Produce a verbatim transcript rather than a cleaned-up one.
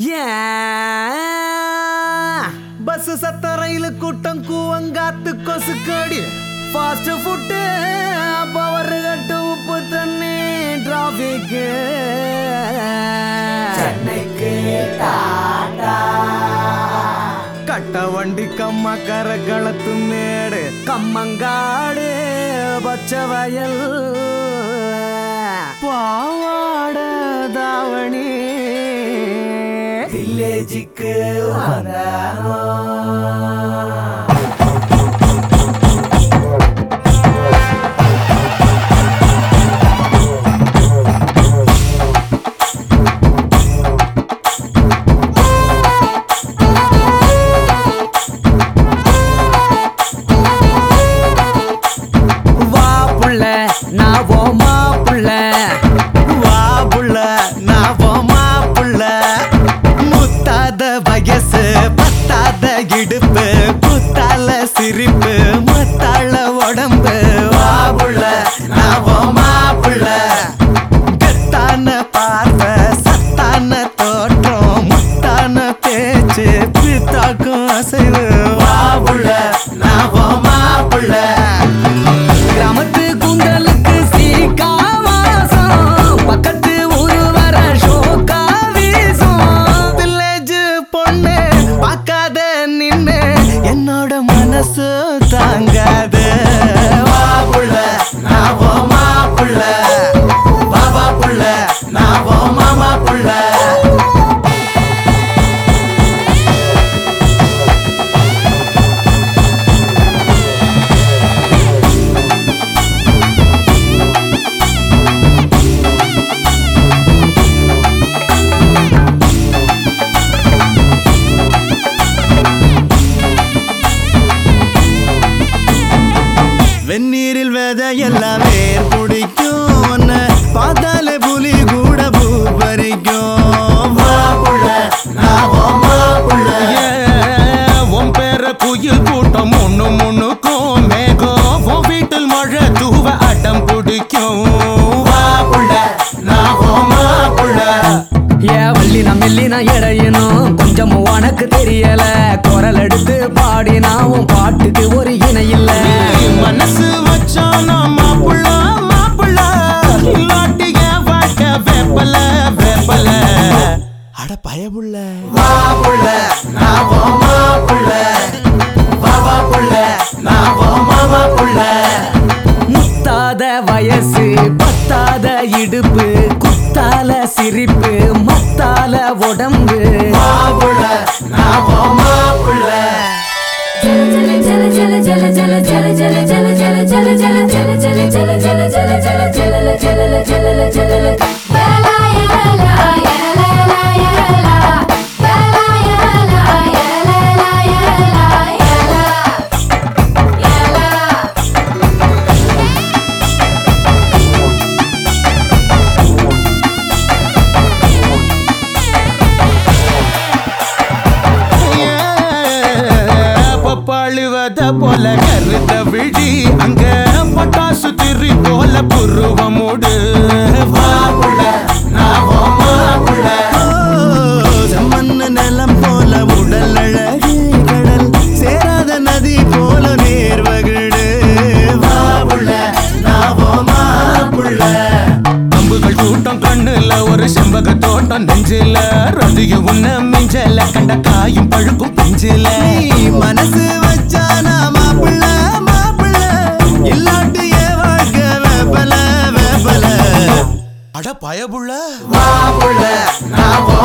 bus சத்த ரயில் கூட்டம் கூவங்காத்து கொசுக்கடி ஃபாஸ்ட் ஃபுட்டு பவர் கட்டு உப்பு தண்ணி டிராபிக் சென்னைக்கு டாடா கட்ட வண்டி கம்ம கரகளத்து மேடு கம்மங்காடு பச்சை வயல் பாவாட தாவணி வில்லேஜுக்கு வந்தானோ இடுப்பு புத்தால சிரிப்பு மத்தாள உடம்பு வாபுள்ள நாவமா புள்ள கத்தான பார்வை சத்தான தோற்றம் முத்தான பேச்சு பித்தாக்கும் அசைவு வாபுள்ள நாவமா புள்ள கிராமத்து குந்தலுக்கு சீக்காவாசம் பக்கத்து ஊரு வர ஷோக்கா வீசும் வில்லேஜ் பொண்ணு பார்க்காத நின்னு என்னோட மனசு தாங்காது வாபுள்ள நாவோ மாப்புள்ள பாபா புள்ள நாவோ மாமா புள்ள வெந்நீரில் விதை எல்லாம் வேர் பிடிக்கும் பார்த்தாலே புலி கூட பூ பறிக்கும் உன் பேர குயில் கூட்டம் ஒண்ணு முன்னுக்கும் மேகம் உன் வீட்டில் மழை தூவ அடம் பிடிக்கும் ஏன் வள்ளினா மெல்லினா இடையணும் கொஞ்சம் உனக்கு தெரியல குரல் எடுத்து பாடினா உன் பாட்டுக்கு ஒரு இணை இல்ல மனசு வச்சானா மாப்புள்ள மாப்புள்ள இல்லாட்டிய வாழ்க்கை வேப்பல வேப்பல அட பயமுள்ள மாப்புள்ள நாவோ மாப்புள்ள பாபா புள்ள நாவோ மாமா புள்ள முத்தாத வயசு பத்தாத இடுப்பு குத்தால சிரிப்பு மத்தால உடம்பு மாப்புள்ள நாவோ மாப்புள்ள பழுவத போல கருத விழி அங்க பட்டாசு திரி போல புருவமோடு செம்மண்ண நிலம் போல உடல் அழகு கடல் சேராத நதி போல நேர்வகடு அம்புகள் கூட்டம் கண்ணுல ஒரு செம்பக தோட்டம் நெஞ்சில ரதிய உன்ன மிஞ்சல கண்ட காயும் பழுக்கும் பிஞ்சில மனசு வச்சானா மாப்பிள்ள மாப்பிள்ள இல்லாட்டி ஏ வாழ்க்கை வேப்பல வேப்பல அட பயபுள்ள மாப்பிள்ள